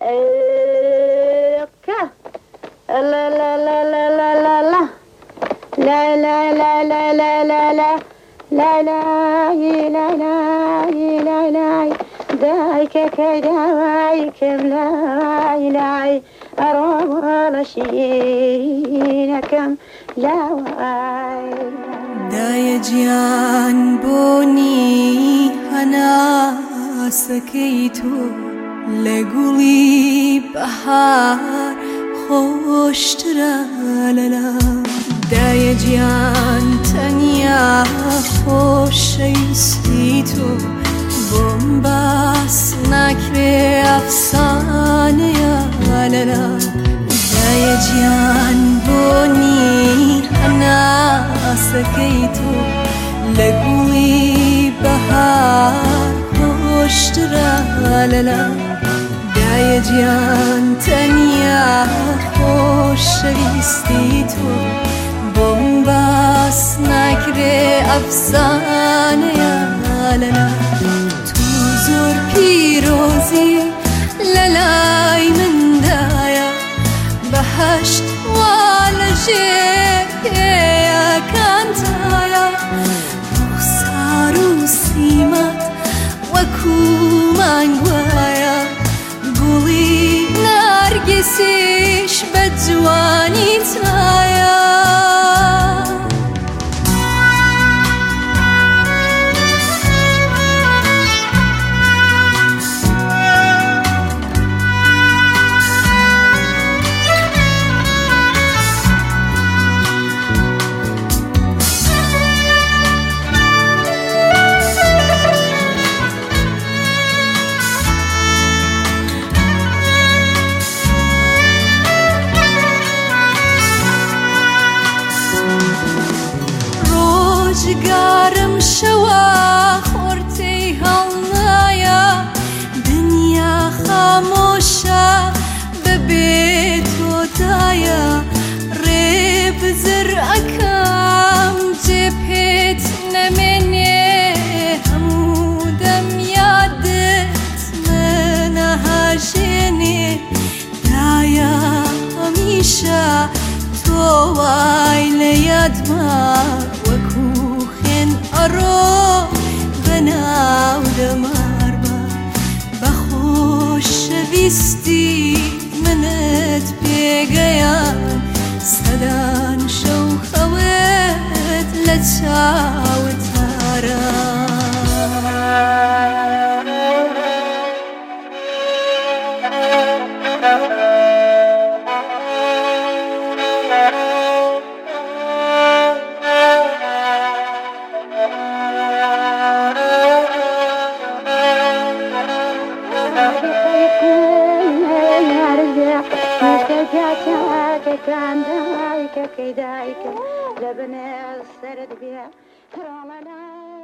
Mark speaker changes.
Speaker 1: لا لا لا لا لا لا لا لا لا لا لا لا لا لا لا لا لا لا لا دايك كدايك لا لا أروى شينكم لا
Speaker 2: دای جیان بونی هنا سکیتو لگولی بهار خوشتره للا دای جیان تنیا خوشیستی تو بومباس نکره افسانه یا للا دای جیان بونی هنا سکیتو لگولی بهار خوشتره للا دای جیان تنیا خوشیستی تو بومباس نکره افسانه یا للا تو زور پیروزی للای من دایا بهشت والجه کانتایا رخسار و سیمت وەکو مانگوایە گوڵی نەرگسیش بە جوانی تایە ڕۆژگارم شەوە خۆرتەی هەڵنایە دنیا خامۆشە بەبێ تۆدایە ڕێبزر ئەکەم جێ پێت نەمێنێ هەموو دەم یادت منەهاژێنێ دایە هەمیشە تۆ وای لە یادما وەکو خوێن ئەڕۆ بەناو دەماربە بە خۆشەویستی منت پێگەیە سەدان شەو خەوت لە چاوتارە
Speaker 1: كان دايك كدايك لبني السرد بيا